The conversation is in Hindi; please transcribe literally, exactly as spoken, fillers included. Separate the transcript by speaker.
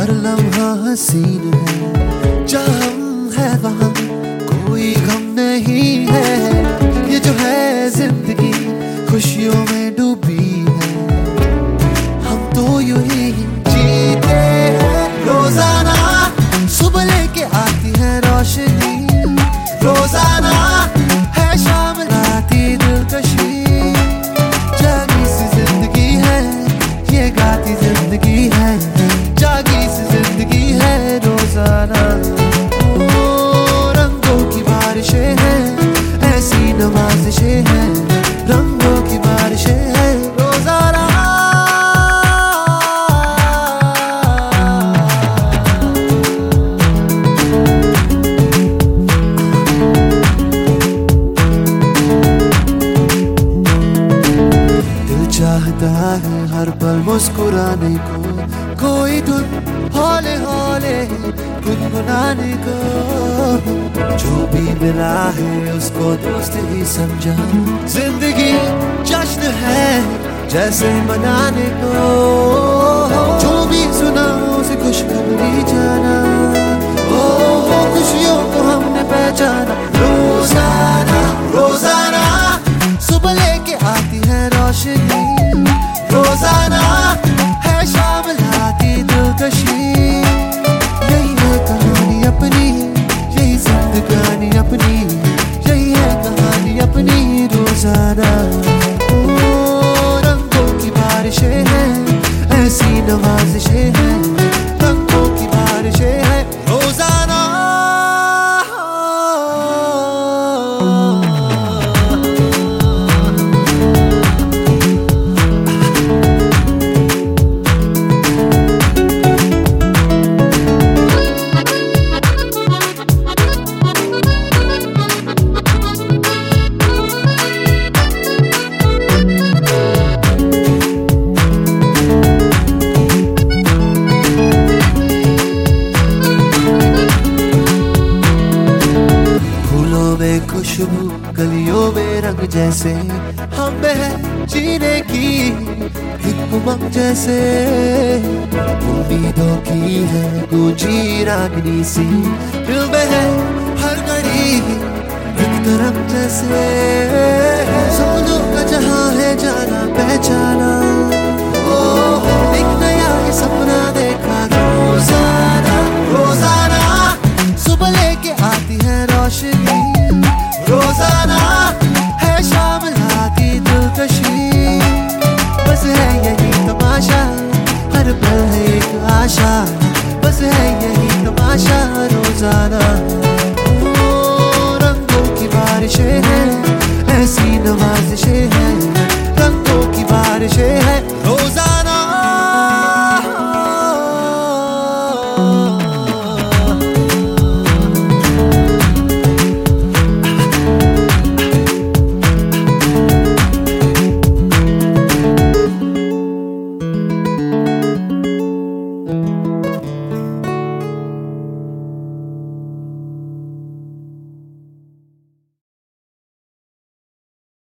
Speaker 1: हर लम्हा हसीन है, जहाँ हम है वहाँ कोई गम नहीं है। ये जो है जिंदगी खुशियों में डूबी है, हम तो यूं ही जीते हैं रोजाना। सुबह लेके आती है रोशनी, रोजाना है शाम राती दिलकशी। जागी सी जिंदगी है, ये गाती जिंदगी है, जागी सी जिंदगी है रोजाना। ओ रंगों की बारिशें हैं, ऐसी नवाजिशें हैं, रंगों की बारिशें हैं रोजाना। चाहता है हर पल मुस्कुराने को, कोई धुन हौले हौले गुनगुनाने को। जो भी मिला है उसको दोस्त ही समझा, जिंदगी जश्न है जैसे मनाने को। जो भी सुना उसे खुशखबरी जाना, ओ खुशियों को हमने पहचाना रोजाना। रोजाना सुबह लेके आती है रोशनी, रोजाना है शाम लाती दिलकशी। यही है कहानी अपनी, यही जिंदगानी अपनी, यही है कहानी अपनी रोजाना। ओ रंगों की बारिशें हैं, ऐसी नवाजिशें हैं, रंगों की बारिशें हैं रोजाना। खुशबू गलियों में रंग जैसे, हम में है जीने की एक उमंग जैसे। उम्मीदों की है गूंजी रागनी सी, दिल में है हर घड़ी एक तरंग जैसे। सपनों का जहां है जाना पहचाना, ओ एक नया ये सपना देखा रोजाना। रोजाना सुबह लेके आती है रोशनी, रोजाना है शाम लाती दिलकशी। बस है यही तमाशा, हर पल है एक आशा, बस है यही तमाशा रोजाना। ओ रंगों की बारिशें हैं, ऐसी नवाजिशें हैं,